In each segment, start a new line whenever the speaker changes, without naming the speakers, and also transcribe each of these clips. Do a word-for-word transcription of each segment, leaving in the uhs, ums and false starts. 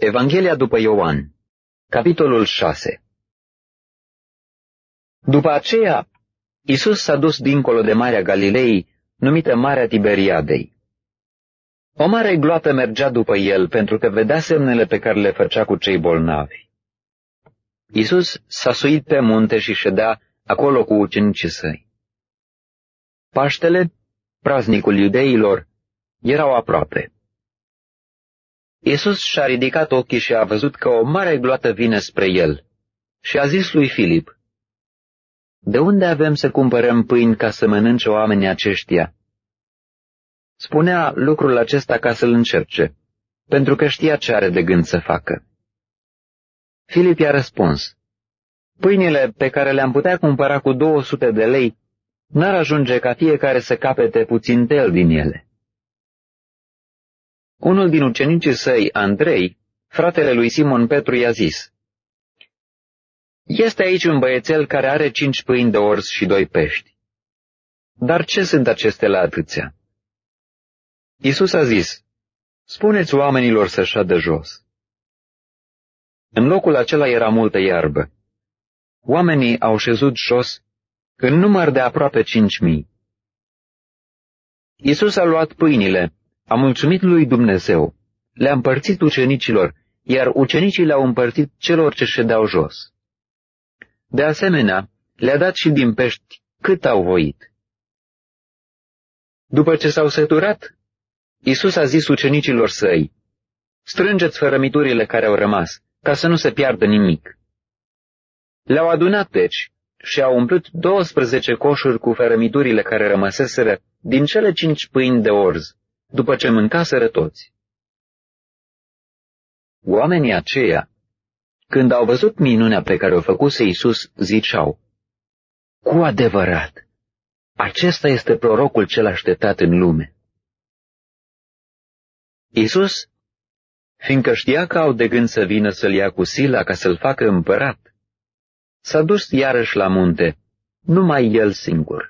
Evanghelia după Ioan, capitolul șase. După aceea, Iisus s-a dus dincolo de Marea Galilei, numită Marea Tiberiadei. O mare gloată mergea după el, pentru că vedea semnele pe care le făcea cu cei bolnavi. Iisus s-a suit pe munte și ședea acolo cu ucenicii săi. Paștele, praznicul iudeilor, erau aproape. Iisus și-a ridicat ochii și a văzut că o mare gloată vine spre el și a zis lui Filip: „De unde avem să cumpărăm pâini ca să mănânce oamenii aceștia?” Spunea lucrul acesta ca să-l încerce, pentru că știa ce are de gând să facă. Filip i-a răspuns: „Pâinile pe care le-am putea cumpăra cu două sute de lei n-ar ajunge ca fiecare să capete puțin tel din ele.” Unul din ucenicii săi, Andrei, fratele lui Simon Petru, i-a zis: „Este aici un băiețel care are cinci pâini de orz și doi pești. Dar ce sunt acestea la atâția?” Iisus a zis: „Spuneți oamenilor să șadă jos.” În locul acela era multă iarbă. Oamenii au șezut jos în număr de aproape cinci mii. Iisus a luat pâinile, a mulțumit lui Dumnezeu, le-a împărțit ucenicilor, iar ucenicii le-au împărțit celor ce ședeau jos. De asemenea, le-a dat și din pești cât au voit. După ce s-au săturat, Iisus a zis ucenicilor săi: „Strângeți fărămiturile care au rămas, ca să nu se piardă nimic.” Le-au adunat, deci, și au umplut douăsprezece coșuri cu fărămiturile care rămăseseră din cele cinci pâini de orz, după ce mâncaseră toți. Oamenii aceia, când au văzut minunea pe care o făcuse Iisus, ziceau: „Cu adevărat, acesta este prorocul cel așteptat în lume.” Iisus, fiindcă știa că au de gând să vină să-l ia cu sila ca să-l facă împărat, s-a dus iarăși la munte, numai el singur.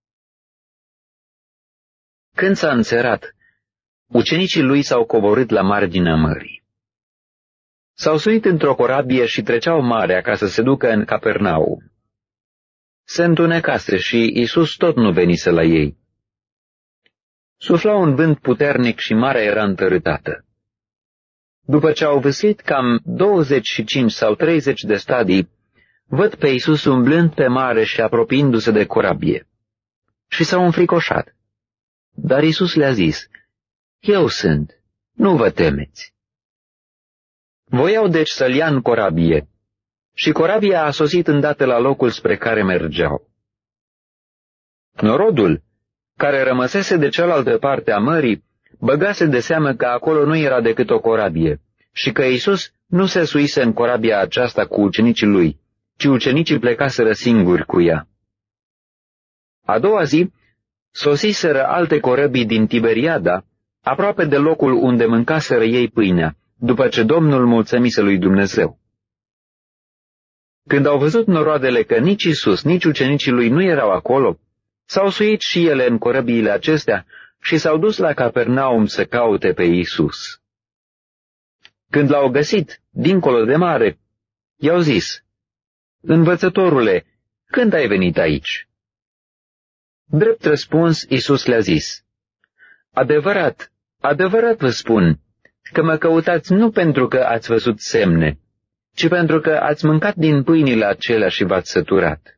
Când s-a înserat, ucenicii lui s-au coborât la marginea mării. S-au suit într-o corabie și treceau marea ca să se ducă în Capernaum. Se întunecase și Iisus tot nu venise la ei. Sufla un vânt puternic și marea era întărâtată. După ce au văsit cam douăzeci și cinci sau treizeci de stadii, văd pe Iisus umblând pe mare și apropiindu-se de corabie. Și s-au înfricoșat. Dar Iisus le-a zis: „Eu sunt, nu vă temeți.” Voiau deci să-l ia în corabie, și corabia a sosit îndată la locul spre care mergeau. Norodul, care rămăsese de cealaltă parte a mării, băgase de seamă că acolo nu era decât o corabie și că Iisus nu se suise în corabia aceasta cu ucenicii lui, ci ucenicii plecaseră singuri cu ea. A doua zi sosiseră alte corăbii din Tiberiada, aproape de locul unde mâncaseră ei pâinea, după ce Domnul mulțumise lui Dumnezeu. Când au văzut noroadele că nici Iisus, nici ucenicii lui nu erau acolo, s-au suit și ele în corăbiile acestea și s-au dus la Capernaum să caute pe Iisus. Când l-au găsit, dincolo de mare, i-au zis: „Învățătorule, când ai venit aici?” Drept răspuns, Iisus le-a zis: „Adevărat, adevărat vă spun, că mă căutați nu pentru că ați văzut semne, ci pentru că ați mâncat din pâinile acelea și v-ați săturat.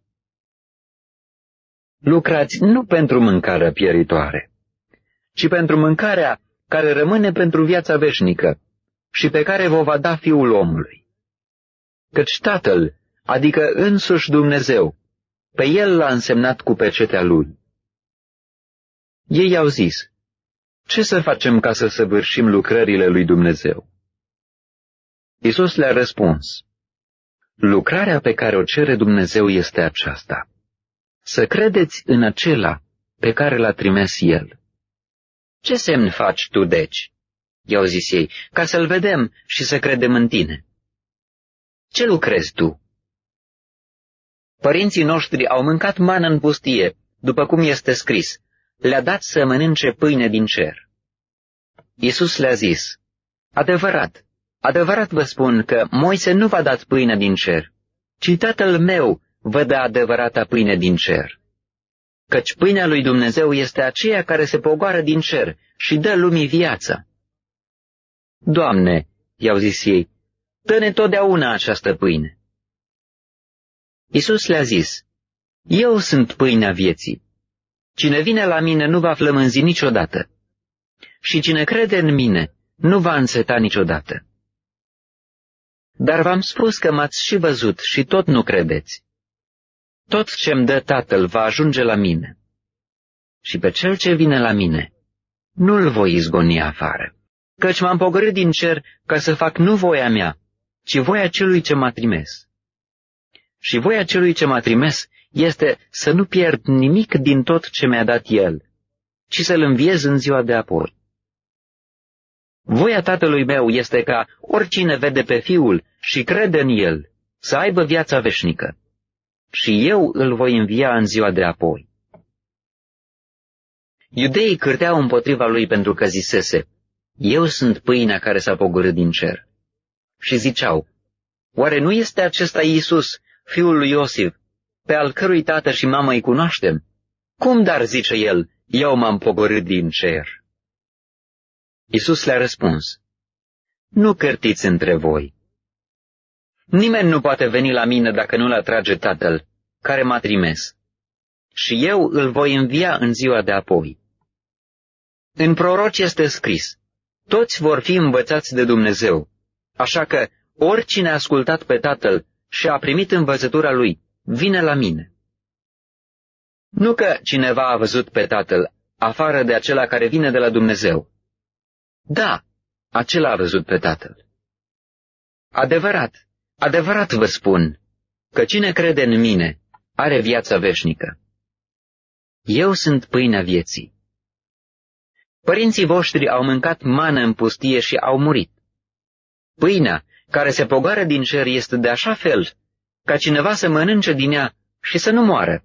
Lucrați nu pentru mâncarea pieritoare, ci pentru mâncarea care rămâne pentru viața veșnică și pe care vă va da Fiul omului. Căci Tatăl, adică însuși Dumnezeu, pe El l-a însemnat cu pecetea Lui.” Ei au zis: „Ce să facem ca să săvârșim lucrările lui Dumnezeu?” Iisus le-a răspuns: „Lucrarea pe care o cere Dumnezeu este aceasta: să credeți în acela pe care l-a trimis El.” „Ce semn faci tu, deci?” i-au zis ei, „ca să-L vedem și să credem în tine.” „Ce lucrezi tu?” „Părinții noștri au mâncat mană în pustie, după cum este scris: le-a dat să mănânce pâine din cer.” Iisus le-a zis: „Adevărat, Adevărat vă spun că Moise nu v-a dat pâine din cer, ci Tatăl meu vă dă adevărata pâine din cer. Căci pâinea lui Dumnezeu este aceea care se pogoară din cer și dă lumii viața. Doamne, i-au zis ei, dă-ne totdeauna această pâine. Iisus le-a zis, eu sunt pâinea vieții. Cine vine la mine nu va flămânzi niciodată. Și cine crede în mine nu va înseta niciodată. Dar v-am spus că m-ați și văzut și tot nu credeți. Tot ce-mi dă Tatăl va ajunge la mine. Și pe cel ce vine la mine nu-l voi izgoni afară, căci m-am pogorât din cer ca să fac nu voia mea, ci voia celui ce m-a trimis. Și voia celui ce m-a trimis este să nu pierd nimic din tot ce mi-a dat el, ci să-l înviez în ziua de apoi. Voia Tatălui meu este ca oricine vede pe Fiul și crede în el să aibă viața veșnică, și eu îl voi învia în ziua de apoi. Iudeii cârteau împotriva lui pentru că zisese, eu sunt pâinea care s-a pogorât din cer. Și ziceau, oare nu este acesta Iisus, fiul lui Iosif, pe al cărui tată și mamă îi cunoaștem? Cum dar, zice el, eu m-am pogorât din cer? Iisus le-a răspuns, nu cârtiți între voi. Nimeni nu poate veni la mine dacă nu-l atrage Tatăl, care m-a trimis, și eu îl voi învia în ziua de apoi. În proroci este scris, toți vor fi învățați de Dumnezeu, așa că oricine a ascultat pe Tatăl și a primit învățătura lui, vine la mine. Nu că cineva a văzut pe Tatăl, afară de acela care vine de la Dumnezeu. Da, acela a văzut pe Tatăl. Adevărat, adevărat vă spun, că cine crede în mine are viața veșnică. Eu sunt pâinea vieții. Părinții voștri au mâncat mană în pustie și au murit. Pâinea care se pogoară din cer este de așa fel, ca cineva să mănânce din ea și să nu moară.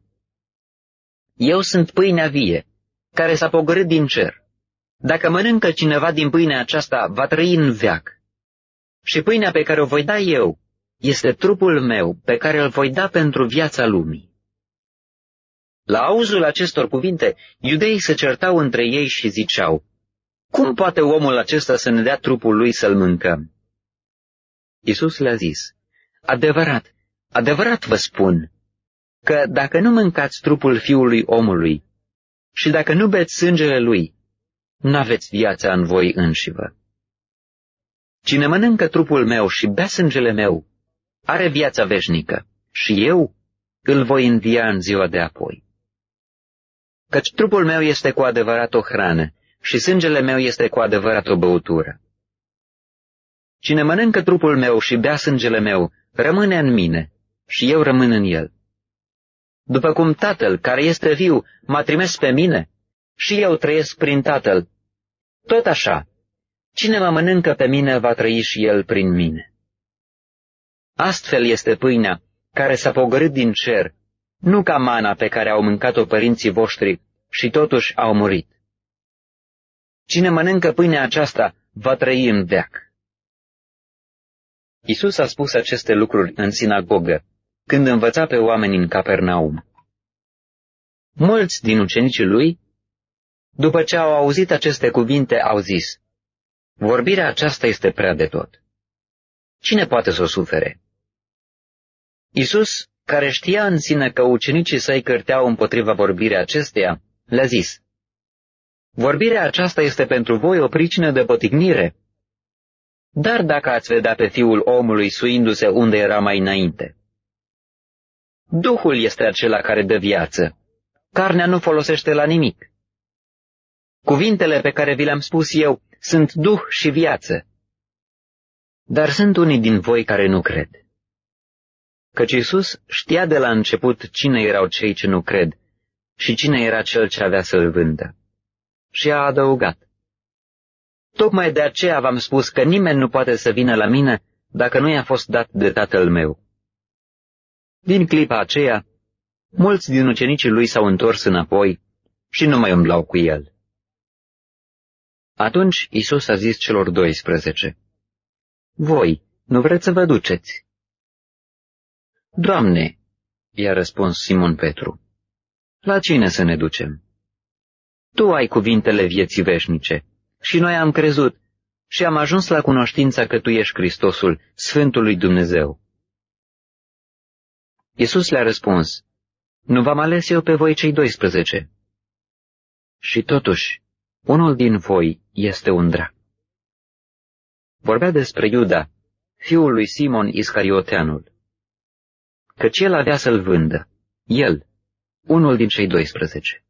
Eu sunt pâinea vie, care s-a pogorât din cer. Dacă mănâncă cineva din pâinea aceasta, va trăi în veac. Și pâinea pe care o voi da eu este trupul meu, pe care îl voi da pentru viața lumii. La auzul acestor cuvinte, iudeii se certau între ei și ziceau, cum poate omul acesta să ne dea trupul lui să-l mâncăm? Iisus le-a zis, adevărat, adevărat vă spun, că dacă nu mâncați trupul Fiului omului și dacă nu beți sângele lui, n-aveți viața în voi înșivă. Cine mănâncă trupul meu și bea sângele meu, are viața veșnică și eu îl voi învia în ziua de apoi. Căci trupul meu este cu adevărat o hrană și sângele meu este cu adevărat o băutură. Cine mănâncă trupul meu și bea sângele meu, rămâne în mine și eu rămân în el. După cum Tatăl, care este viu, m-a trimis pe mine și eu trăiesc prin Tatăl, tot așa, cine mă mănâncă pe mine va trăi și el prin mine. Astfel este pâinea care s-a pogorât din cer, nu ca mana pe care au mâncat-o părinții voștri și totuși au murit. Cine mănâncă pâinea aceasta va trăi în veac. Iisus a spus aceste lucruri în sinagogă, când învăța pe oameni în Capernaum. Mulți din ucenicii lui, după ce au auzit aceste cuvinte, au zis, vorbirea aceasta este prea de tot. Cine poate să o sufere? Iisus, care știa în sine că ucenicii săi cârteau împotriva vorbirii acesteia, le-a zis, vorbirea aceasta este pentru voi o pricină de potignire. Dar dacă ați vedea pe Fiul omului suindu-se unde era mai înainte. Duhul este acela care dă viață. Carnea nu folosește la nimic. Cuvintele pe care vi le-am spus eu sunt duh și viață. Dar sunt unii din voi care nu cred. Căci Iisus știa de la început cine erau cei ce nu cred și cine era cel ce avea să-l vândă. Și a adăugat, tocmai de aceea v-am spus că nimeni nu poate să vină la mine dacă nu i-a fost dat de Tatăl meu. Din clipa aceea, mulți din ucenicii lui s-au întors înapoi și nu mai umblau cu el. Atunci Iisus a zis celor doisprezece, Voi, nu vreți să vă duceți?" Doamne," i-a răspuns Simon Petru, la cine să ne ducem? Tu ai cuvintele vieții veșnice și noi am crezut și am ajuns la cunoștința că Tu ești Hristosul, Sfântul lui Dumnezeu." Iisus le-a răspuns, nu v-am ales eu pe voi cei doisprezece? Și totuși, unul din voi este un drac. Vorbea despre Iuda, fiul lui Simon Iscarioteanul, căci el avea să-l vândă, el, unul din cei doisprezece.